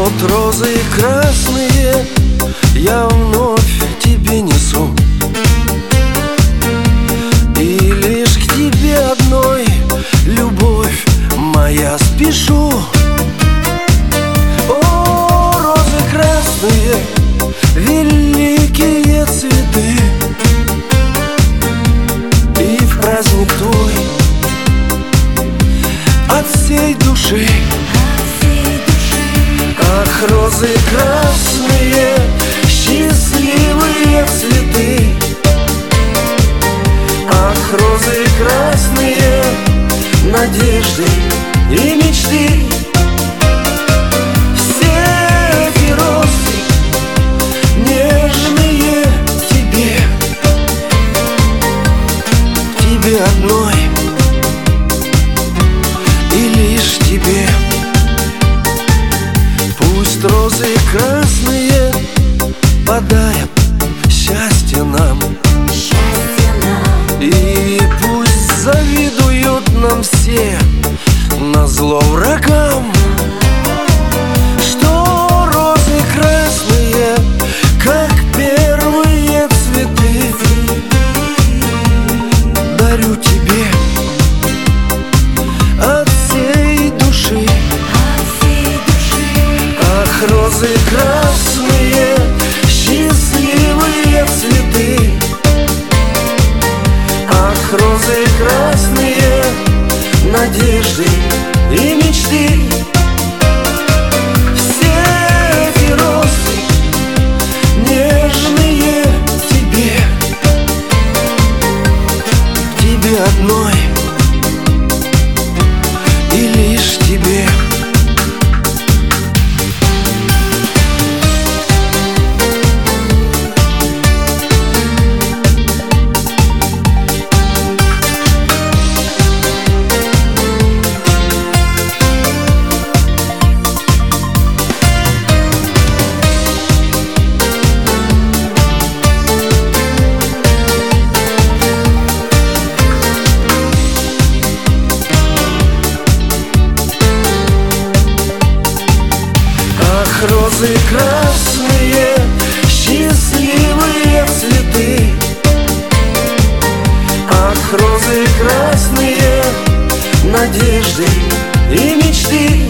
Вот розы красные я вновь тебе несу, и лишь к тебе одной, любовь моя, спешу. О, розы красные, великие цветы, и в праздник твой от всей души. Ах, розы красные, счастливые цветы, ах, розы красные, надежды и мечты. Все эти розы нежные тебе, тебе одной и лишь тебе. Пусть розы красные подарят счастье нам, и пусть завидуют нам все назло врагам, что розы красные, как первые цветы, дарю тебе от всей души. Ах, розы красные, счастливые цветы, ах, розы красные, надежды и мечты. Все эти розы нежные тебе, тебе одной и лишь тебе. Ах, розы красные, счастливые цветы, ах, розы красные, надежды и мечты.